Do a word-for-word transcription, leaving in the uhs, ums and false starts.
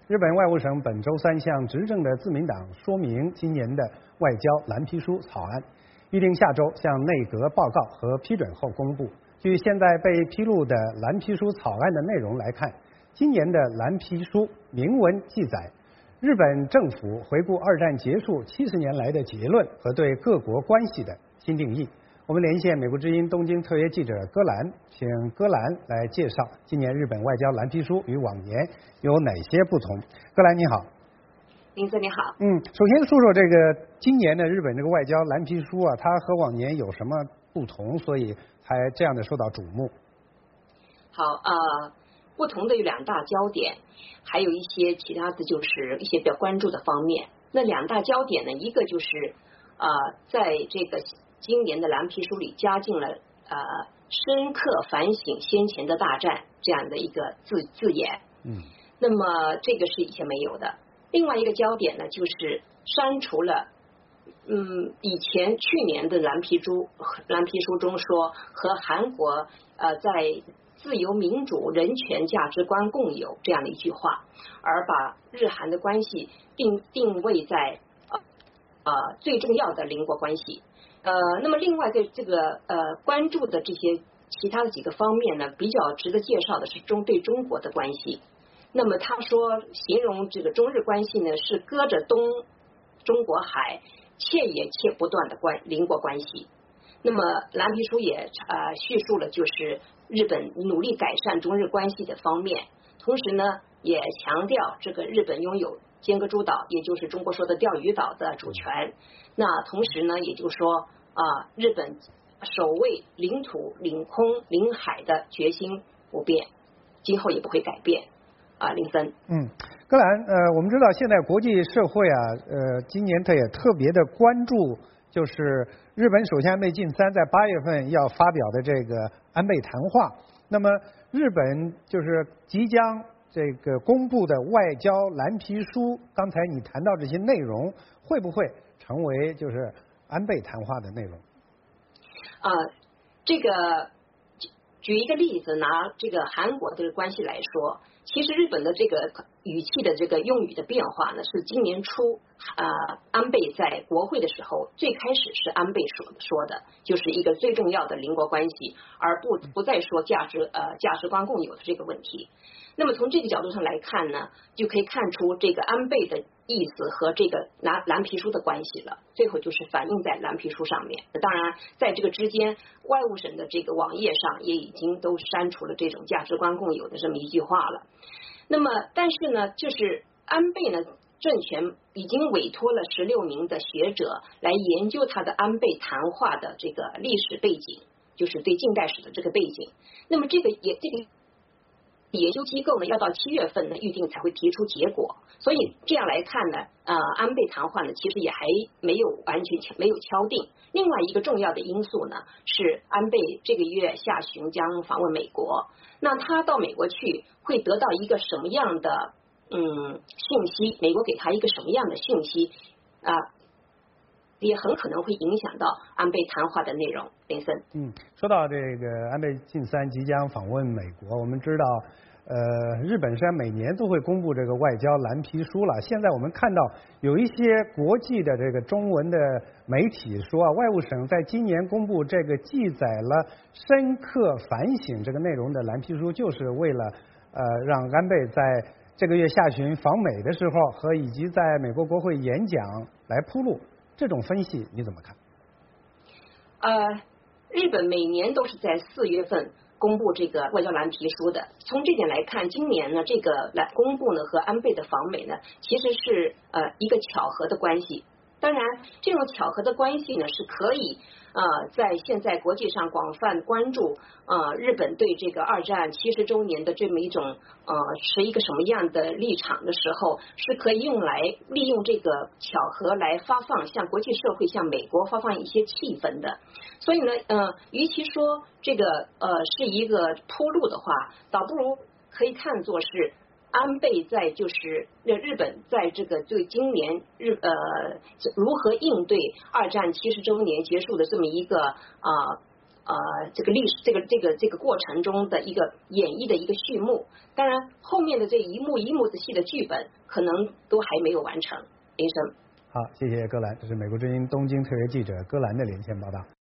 日本外务省本周三向执政的自民党说明今年的外交蓝皮书草案，预定下周向内阁报告和批准后公布。据现在被披露的蓝皮书草案的内容来看，今年的蓝皮书明文记载，日本政府回顾二战结束七十年来的结论和对各国关系的新定义。我们连线美国之音东京特约记者戈兰，请戈兰来介绍今年日本外交蓝皮书与往年有哪些不同。戈兰你好。 林子你好。 嗯，首先说说这个今年的日本这个外交蓝皮书啊，它和往年有什么不同，所以才这样的受到瞩目。 好，呃，不同的有两大焦点，还有一些其他的就是一些比较关注的方面。那两大焦点呢，一个就是呃，在这个今年的蓝皮书里加进了呃深刻反省先前的大战这样的一个字字眼， 嗯， 那么这个是以前没有的。另外一个焦点呢，就是删除了嗯以前去年的蓝皮书蓝皮书中说和韩国呃在自由民主人权价值观共有这样的一句话，而把日韩的关系定定位在呃呃最重要的邻国关系。呃，那么另外对这个呃关注的这些其他的几个方面呢，比较值得介绍的是中对中国的关系。那么他说形容这个中日关系呢是隔着东中国海切也切不断的关邻国关系。那么蓝皮书也呃叙述了就是日本努力改善中日关系的方面，同时呢也强调这个日本拥有尖阁诸岛，也就是中国说的钓鱼岛的主权。那同时呢，也就是说啊、呃，日本守卫领土、领空、领海的决心不变，今后也不会改变。啊，林森。 嗯，戈兰，呃，我们知道现在国际社会啊，呃，今年他也特别的关注，就是日本首相安倍晋三在八月份要发表的这个安倍谈话。那么，日本就是即将这个公布的外交蓝皮书，刚才你谈到这些内容，会不会成为就是安倍谈话的内容？ 啊、呃，这个举一个例子，拿这个韩国的关系来说。其实日本的这个语气的这个用语的变化呢，是今年初呃安倍在国会的时候，最开始是安倍说说的，就是一个最重要的邻国关系，而不不再说价值呃价值观共有的这个问题。那么从这个角度上来看呢，就可以看出这个安倍的意思和这个蓝蓝皮书的关系了。最后就是反映在蓝皮书上面。当然，在这个之间，外务省的这个网页上也已经都删除了这种价值观共有的这么一句话了。那么，但是呢，就是安倍呢，政权已经委托了十六名的学者来研究他的安倍谈话的这个历史背景，就是对近代史的这个背景。那么这个也这个。研究机构呢，要到七月份呢预定才会提出结果，所以这样来看呢，呃，安倍谈话呢其实也还没有完全没有敲定。另外一个重要的因素呢，是安倍这个月下旬将访问美国，那他到美国去会得到一个什么样的嗯信息？美国给他一个什么样的信息啊？呃也很可能会影响到安倍谈话的内容。林森， 嗯，说到这个安倍晋三即将访问美国，我们知道，呃，日本虽然每年都会公布这个外交蓝皮书了，现在我们看到有一些国际的这个中文的媒体说啊，外务省在今年公布这个记载了深刻反省这个内容的蓝皮书，就是为了呃让安倍在这个月下旬访美的时候和以及在美国国会演讲来铺路。这种分析你怎么看？ 呃，日本每年都是在四月份公布这个外交蓝皮书的。从这点来看，今年呢这个来公布呢和安倍的访美呢，其实是呃一个巧合的关系。当然，这种巧合的关系呢是可以呃在现在国际上广泛关注呃日本对这个二战七十周年的这么一种呃是一个什么样的立场的时候，是可以用来利用这个巧合来发放向国际社会向美国发放一些气氛的。所以呢呃与其说这个呃是一个铺路的话，倒不如可以看作是安倍在就是日本在这个对今年日呃如何应对二战七十周年结束的这么一个呃呃这个历史这个这个这个过程中的一个演绎的一个序幕。当然，后面的这一幕一幕的戏的剧本可能都还没有完成。林生， 好，谢谢戈兰，这是美国之音东京特约记者戈兰的连线报道。